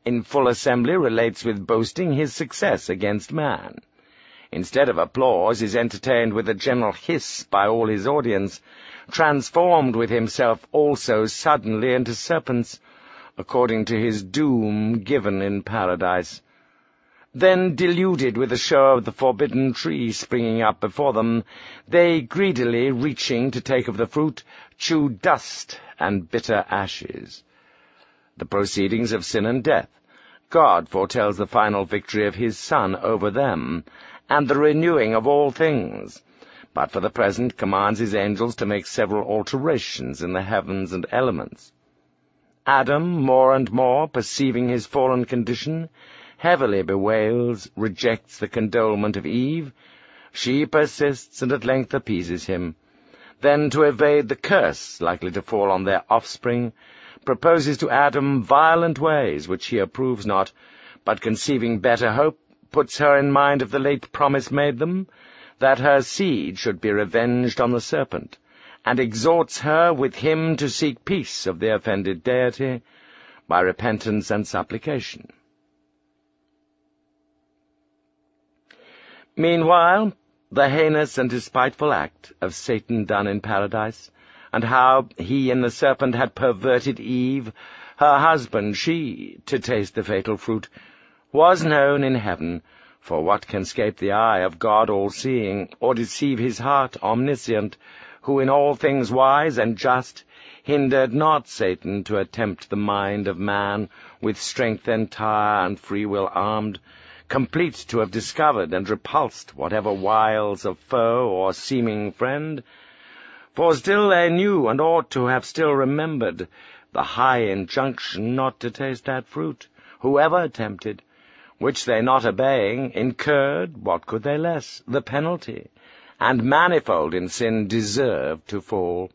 in full assembly relates with boasting his success against man. Instead of applause, is entertained with a general hiss by all his audience, transformed with himself also suddenly into serpents, according to his doom given in paradise. Then, deluded with the show of the forbidden tree springing up before them, they, greedily reaching to take of the fruit, chew dust and bitter ashes. The proceedings of sin and death, God foretells the final victory of his Son over them, and the renewing of all things, but for the present commands his angels to make several alterations in the heavens and elements. Adam, more and more perceiving his fallen condition, heavily bewails, rejects the condolement of Eve. She persists and at length appeases him. Then, to evade the curse likely to fall on their offspring, proposes to Adam violent ways which he approves not, but conceiving better hope, puts her in mind of the late promise made them, that her seed should be revenged on the serpent, and exhorts her with him to seek peace of the offended deity by repentance and supplication. Meanwhile, the heinous and despiteful act of Satan done in paradise, and how he and the serpent had perverted Eve, her husband, she, to taste the fatal fruit, was known in heaven, for what can scape the eye of God all-seeing, or deceive his heart omniscient, who in all things wise and just, hindered not Satan to attempt the mind of man, with strength entire and free will armed, complete to have discovered and repulsed whatever wiles of foe or seeming friend, for still they knew and ought to have still remembered the high injunction not to taste that fruit, whoever tempted, which they not obeying, incurred, what could they less, the penalty, and manifold in sin deserved to fall.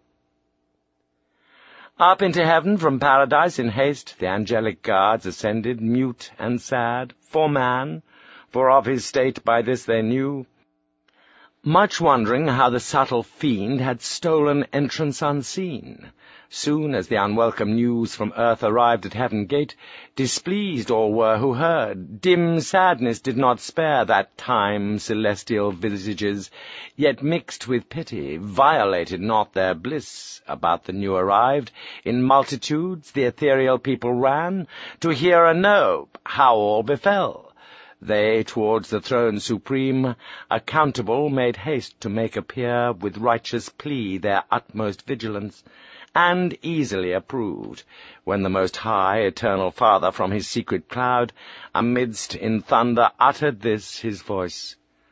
Up into heaven from paradise in haste the angelic guards ascended, mute and sad, for man, for of his state by this they knew, much wondering how the subtle fiend had stolen entrance unseen. Soon as the unwelcome news from earth arrived at heaven gate, displeased all were who heard. Dim sadness did not spare that time celestial visages, yet mixed with pity, violated not their bliss. About the new arrived, in multitudes the ethereal people ran, to hear and know how all befell. They, towards the throne supreme, accountable, made haste to make appear with righteous plea their utmost vigilance, and easily approved, when the Most High, Eternal Father, from his secret cloud, amidst in thunder, uttered this his voice.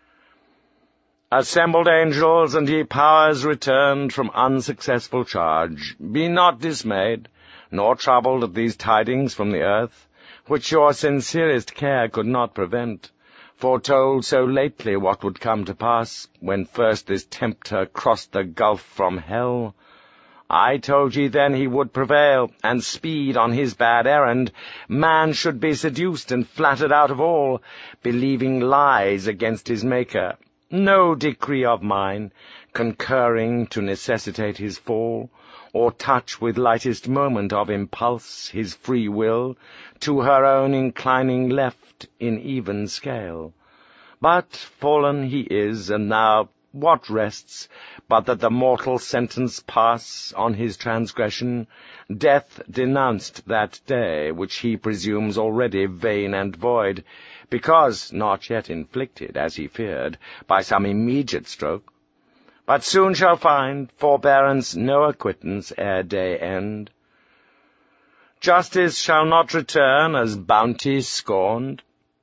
Assembled angels, and ye powers returned from unsuccessful charge, be not dismayed, nor troubled at these tidings from the earth, which your sincerest care could not prevent, foretold so lately what would come to pass, when first this tempter crossed the gulf from hell. I told ye then he would prevail, and speed on his bad errand. Man should be seduced and flattered out of all, believing lies against his Maker. No decree of mine, concurring to necessitate his fall, or touch with lightest moment of impulse his free will, to her own inclining left in even scale. But fallen he is, and now what rests, but that the mortal sentence pass on his transgression? Death denounced that day, which he presumes already vain and void, because not yet inflicted, as he feared, by some immediate stroke, but soon shall find forbearance no acquittance ere day end. Justice shall not return as bounty scorned.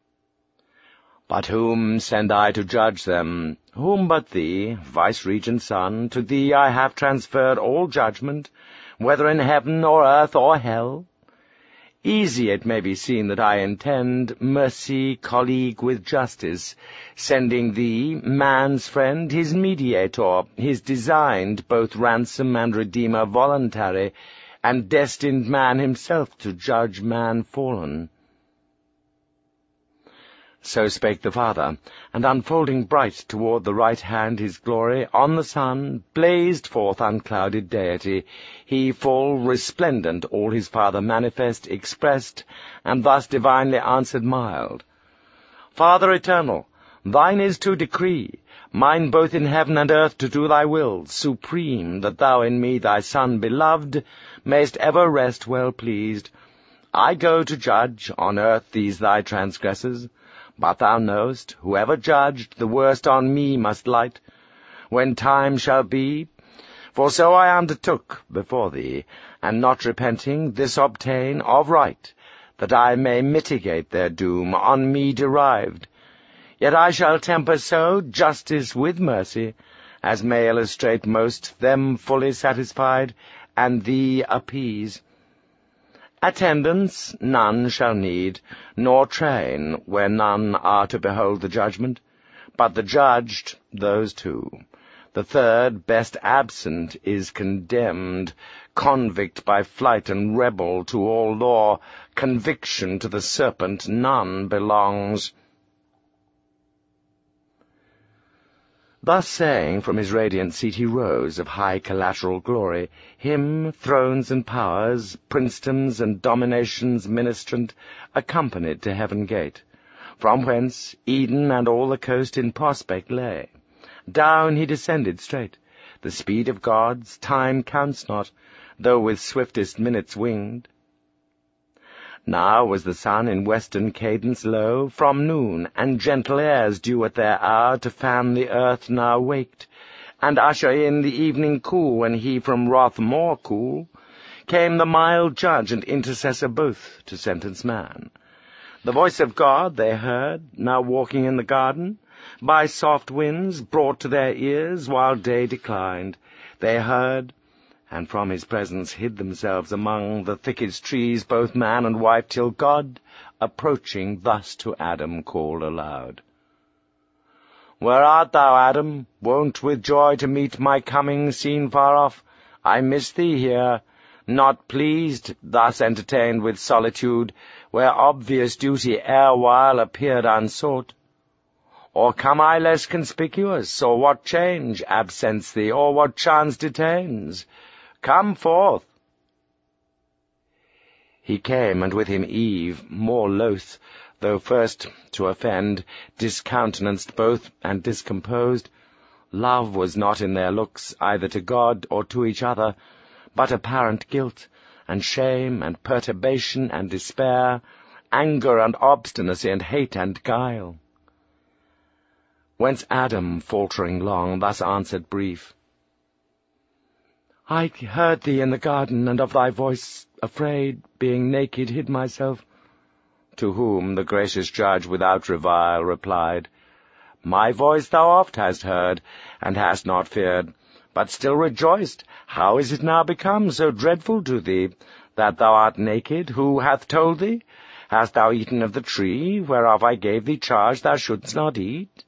But whom send I to judge them? Whom but thee, Vice-Regent Son? To thee I have transferred all judgment, whether in heaven or earth or hell. Easy it may be seen that I intend mercy colleague with justice, sending thee, man's friend, his mediator, his designed both ransom and redeemer voluntary, and destined man himself to judge man fallen. So spake the Father, and unfolding bright toward the right hand his glory, on the Son blazed forth unclouded deity, he full resplendent all his Father manifest expressed, and thus divinely answered mild. Father eternal, thine is to decree, mine both in heaven and earth to do thy will, supreme, that thou in me, thy Son beloved, mayst ever rest well pleased. I go to judge on earth these thy transgressors, but thou knowest, whoever judged, the worst on me must light, when time shall be. For so I undertook before thee, and not repenting, this obtain of right, that I may mitigate their doom on me derived. Yet I shall temper so justice with mercy, as may illustrate most them fully satisfied, and thee appease. Attendance none shall need, nor train, where none are to behold the judgment, but the judged, those two. The third, best absent, is condemned, convict by flight and rebel to all law, conviction to the serpent none belongs. Thus saying, from his radiant seat he rose, of high collateral glory, him thrones and powers, princedoms and dominations ministrant, accompanied to heaven gate, from whence Eden and all the coast in prospect lay. Down he descended straight, the speed of gods time counts not, though with swiftest minutes winged. Now was the sun in western cadence low, from noon, and gentle airs due at their hour to fan the earth now waked, and usher in the evening cool, when he from wrath more cool came the mild judge and intercessor both to sentence man. The voice of God they heard, now walking in the garden, by soft winds brought to their ears while day declined. They heard, and from his presence hid themselves among the thickest trees, both man and wife, till God, approaching, thus to Adam called aloud. Where art thou, Adam, wont with joy to meet my coming, seen far off? I miss thee here, not pleased, thus entertained with solitude, where obvious duty erewhile appeared unsought. Or come I less conspicuous, or what change absents thee, or what chance detains? Come forth. He came, and with him Eve, more loath, though first to offend, discountenanced both and discomposed. Love was not in their looks, either to God or to each other, but apparent guilt, and shame, and perturbation, and despair, anger and obstinacy, and hate and guile. Whence Adam, faltering long, thus answered brief, I heard thee in the garden, and of thy voice, afraid, being naked, hid myself. To whom the gracious judge without revile replied, My voice thou oft hast heard, and hast not feared, but still rejoiced. How is it now become so dreadful to thee, that thou art naked? Who hath told thee? Hast thou eaten of the tree, whereof I gave thee charge thou shouldst not eat?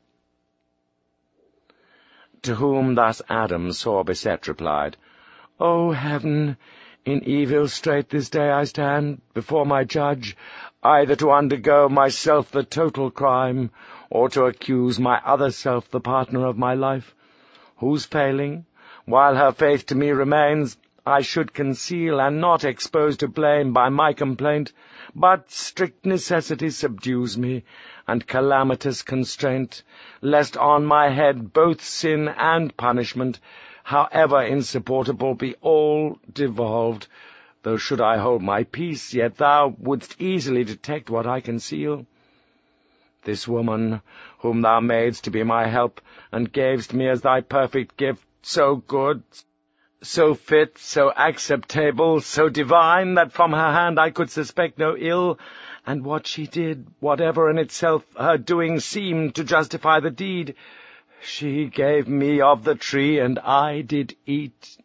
To whom thus Adam, sore beset, replied, O heaven, in evil strait this day I stand before my judge, either to undergo myself the total crime, or to accuse my other self the partner of my life, whose failing, while her faith to me remains, I should conceal and not expose to blame by my complaint, but strict necessity subdues me, and calamitous constraint, lest on my head both sin and punishment, however insupportable, be all devolved. Though should I hold my peace, yet thou wouldst easily detect what I conceal. This woman, whom thou madest to be my help, and gavest me as thy perfect gift, so good, so fit, so acceptable, so divine, that from her hand I could suspect no ill, and what she did, whatever in itself her doing seemed to justify the deed, she gave me of the tree, and I did eat.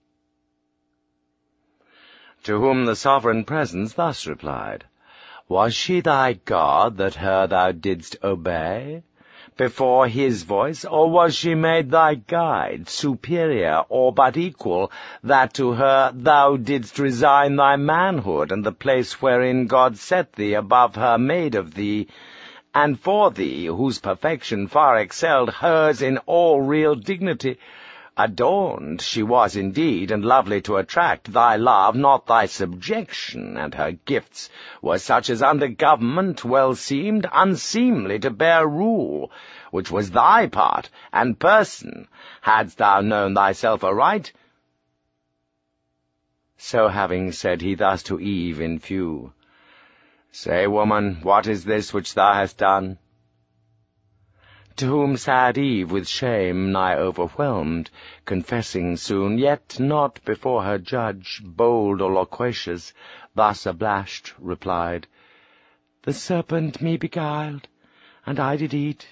To whom the sovereign presence thus replied, Was she thy God that her thou didst obey, before his voice, or was she made thy guide, superior or but equal, that to her thou didst resign thy manhood, and the place wherein God set thee above her made of thee, and for thee, whose perfection far excelled hers in all real dignity. Adorned she was indeed, and lovely to attract thy love, not thy subjection, and her gifts were such as under government well seemed unseemly to bear rule, which was thy part and person, hadst thou known thyself aright. So having said, he thus to Eve in few, Say, woman, what is this which thou hast done? To whom sad Eve, with shame nigh overwhelmed, confessing soon, yet not before her judge, bold or loquacious, thus ablashed, replied, The serpent me beguiled, and I did eat.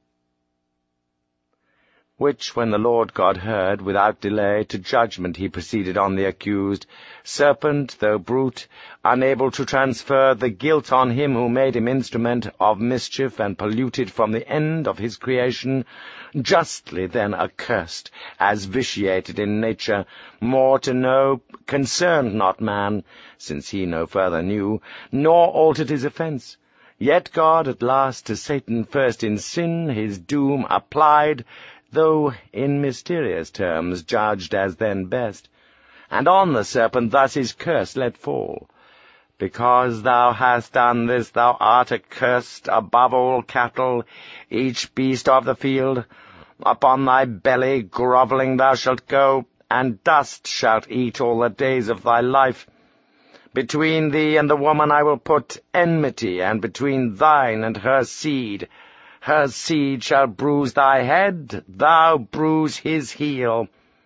Which when the Lord God heard, without delay, to judgment he proceeded on the accused, serpent, though brute, unable to transfer the guilt on him who made him instrument of mischief and polluted from the end of his creation, justly then accursed, as vitiated in nature, more to know concerned not man, since he no further knew, nor altered his offence. Yet God at last to Satan first in sin his doom applied, though in mysterious terms judged as then best, and on the serpent thus his curse let fall. Because thou hast done this, thou art accursed above all cattle, each beast of the field. Upon thy belly grovelling thou shalt go, and dust shalt eat all the days of thy life. Between thee and the woman I will put enmity, and between thine and her seed. Her seed shall bruise thy head, thou bruise his heel.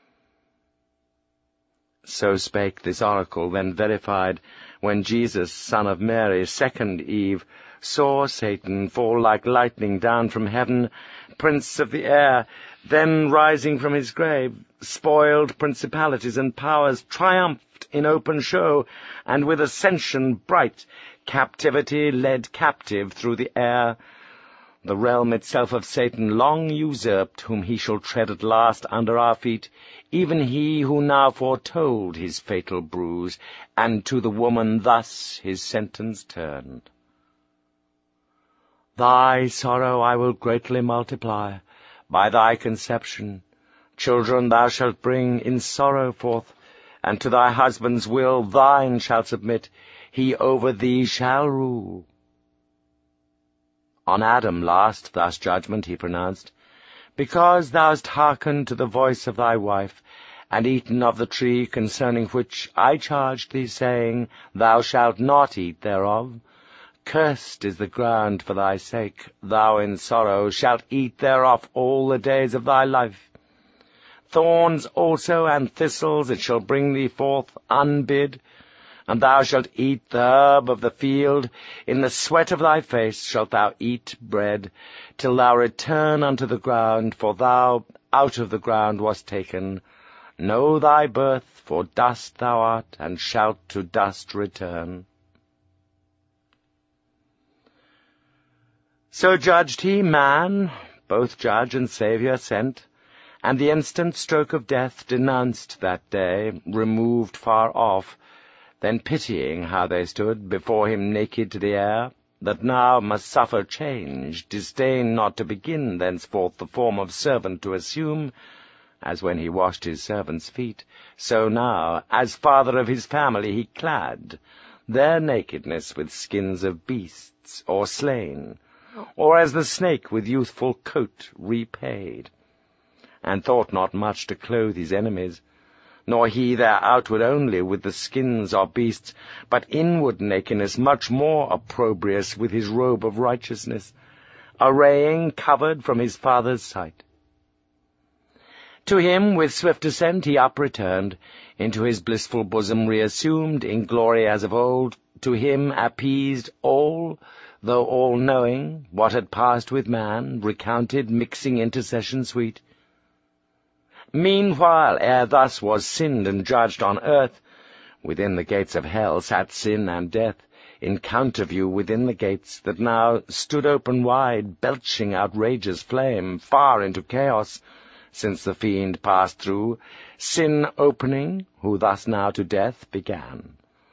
So spake this oracle, then verified, when Jesus, son of Mary, second Eve, saw Satan fall like lightning down from heaven, prince of the air, then rising from his grave, spoiled principalities and powers, triumphed in open show, and with ascension bright, captivity led captive through the air. The realm itself of Satan long usurped, whom he shall tread at last under our feet, even he who now foretold his fatal bruise, and to the woman thus his sentence turned. Thy sorrow I will greatly multiply, by thy conception. Children thou shalt bring in sorrow forth, and to thy husband's will thine shall submit, he over thee shall rule. On Adam last thus judgment he pronounced, Because thou hast hearkened to the voice of thy wife, and eaten of the tree concerning which I charged thee, saying, Thou shalt not eat thereof. Cursed is the ground for thy sake, thou in sorrow shalt eat thereof all the days of thy life. Thorns also and thistles it shall bring thee forth unbid, and thou shalt eat the herb of the field. In the sweat of thy face shalt thou eat bread, till thou return unto the ground, for thou out of the ground wast taken. Know thy birth, for dust thou art, and shalt to dust return. So judged he man, both judge and Saviour sent, and the instant stroke of death denounced that day, removed far off, then pitying how they stood before him naked to the air, that now must suffer change, disdain not to begin thenceforth the form of servant to assume, as when he washed his servants' feet, so now, as father of his family, he clad their nakedness with skins of beasts, or slain, or as the snake with youthful coat repaid, and thought not much to clothe his enemies, nor he their outward only with the skins of beasts, but inward nakedness much more opprobrious with his robe of righteousness, arraying covered from his father's sight. To him with swift ascent he up returned, into his blissful bosom reassumed in glory as of old, to him appeased all, though all-knowing, what had passed with man, recounted, mixing intercession sweet. Meanwhile, ere thus was sinned and judged on earth, within the gates of hell sat sin and death, in counter-view within the gates that now stood open wide, belching outrageous flame, far into chaos, since the fiend passed through, sin opening, who thus now to death began.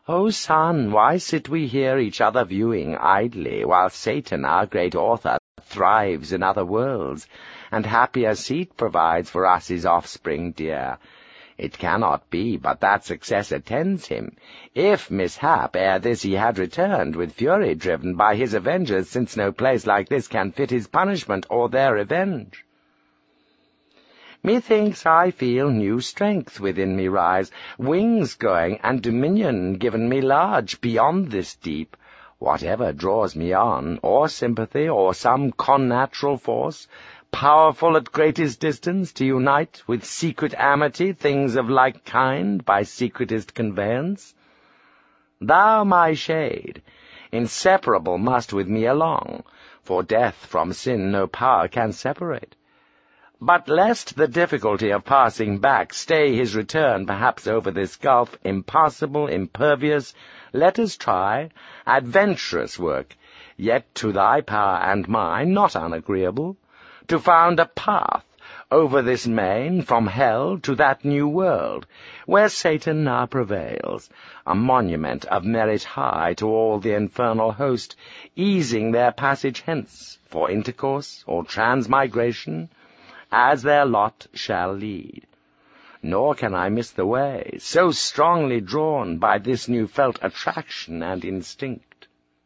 O son, why sit we here each other viewing idly, while Satan, our great author, thrives in other worlds, and happier seat provides for us his offspring dear? It cannot be but that success attends him, if mishap ere this he had returned, with fury driven by his avengers, since no place like this can fit his punishment or their revenge. Methinks I feel new strength within me rise, wings going, and dominion given me large beyond this deep. Whatever draws me on, or sympathy, or some connatural force, powerful at greatest distance to unite with secret amity things of like kind by secretest conveyance. Thou, my shade, inseparable must with me along, for death from sin no power can separate. But lest the difficulty of passing back stay his return perhaps over this gulf, impassable, impervious, let us try adventurous work, yet to thy power and mine not unagreeable, to found a path over this main from hell to that new world, where Satan now prevails, a monument of merit high to all the infernal host, easing their passage hence, for intercourse or transmigration, as their lot shall lead. Nor can I miss the way, so strongly drawn by this new-felt attraction and instinct.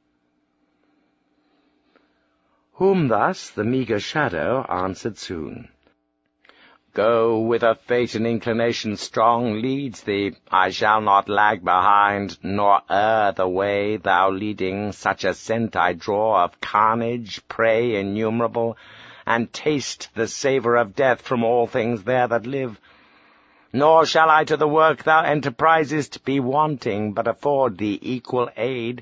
Whom thus the meagre shadow answered soon. Go, whither fate and inclination strong leads thee, I shall not lag behind, nor err the way thou leading. Such a scent I draw of carnage, prey innumerable, and taste the savour of death from all things there that live. Nor shall I to the work thou enterprisest be wanting, but afford thee equal aid.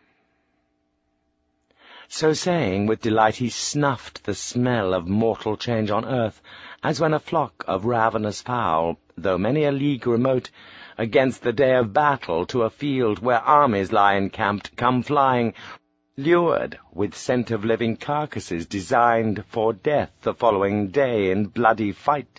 So saying, with delight he snuffed the smell of mortal change on earth, as when a flock of ravenous fowl, though many a league remote, against the day of battle to a field where armies lie encamped, come flying, lured with scent of living carcasses designed for death the following day in bloody fight.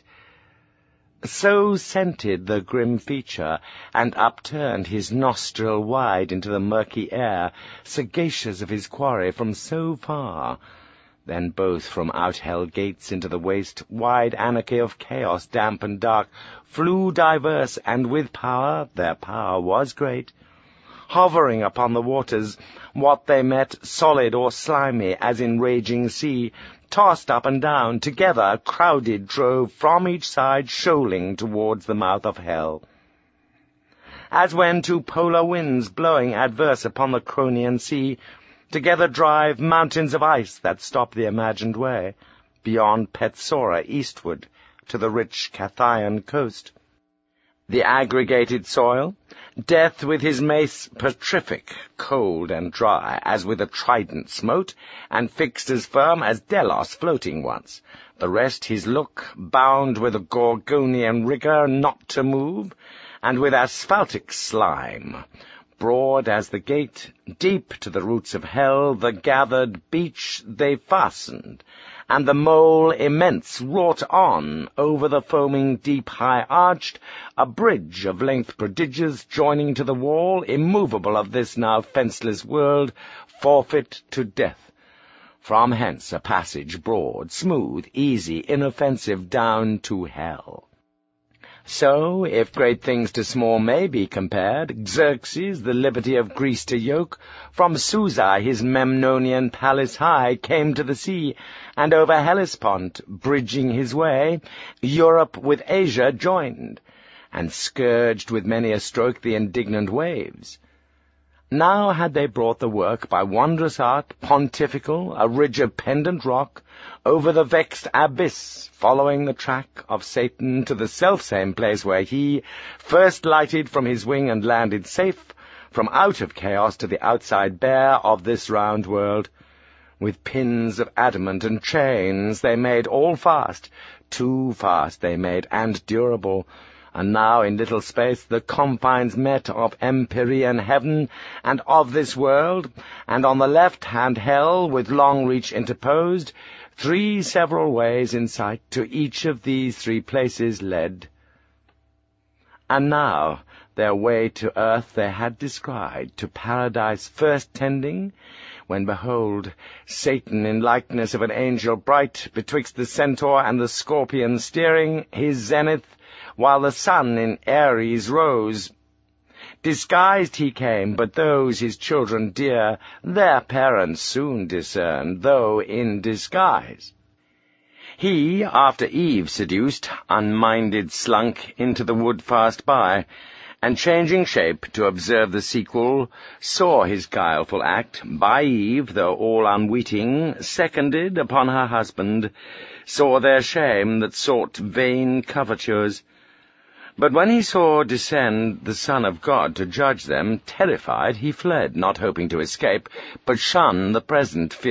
So scented the grim feature, and upturned his nostril wide into the murky air, sagacious of his quarry from so far. Then both from out hell gates into the waste, wide anarchy of chaos, damp and dark, flew diverse, and with power, their power was great, hovering upon the waters, what they met, solid or slimy, as in raging sea, tossed up and down, together crowded drove from each side, shoaling towards the mouth of hell. As when two polar winds, blowing adverse upon the Cronian sea, together drive mountains of ice that stop the imagined way, beyond Petsora eastward, to the rich Cathayan coast. The aggregated soil, death with his mace petrific, cold and dry, as with a trident smote, and fixed as firm as Delos floating once. The rest his look, bound with a Gorgonian rigour not to move, and with asphaltic slime. Broad as the gate, deep to the roots of hell, the gathered beach they fastened, and the mole immense wrought on, over the foaming deep high-arched, a bridge of length prodigious, joining to the wall, immovable of this now fenceless world, forfeit to death. From hence a passage broad, smooth, easy, inoffensive, down to hell. So, if great things to small may be compared, Xerxes, the liberty of Greece to yoke, from Susa his Memnonian palace high, came to the sea, and over Hellespont, bridging his way, Europe with Asia joined, and scourged with many a stroke the indignant waves. Now had they brought the work by wondrous art, pontifical, a ridge of pendant rock, over the vexed abyss, following the track of Satan to the selfsame place where he first lighted from his wing and landed safe, from out of chaos to the outside bare of this round world. With pins of adamant and chains they made all fast, too fast they made, and durable. And now in little space the confines met of empyrean heaven and of this world, and on the left hand hell, with long reach interposed, three several ways in sight to each of these three places led. And now their way to earth they had descried, to paradise first tending, when, behold, Satan in likeness of an angel bright, betwixt the centaur and the scorpion steering his zenith, while the sun in Aries rose. Disguised he came, but those his children dear, their parents soon discerned, though in disguise. He, after Eve seduced, unminded slunk into the wood fast by, and changing shape to observe the sequel, saw his guileful act, by Eve, though all unwitting, seconded upon her husband, saw their shame that sought vain covertures. But when he saw descend the Son of God to judge them, terrified he fled, not hoping to escape, but shun the present fear.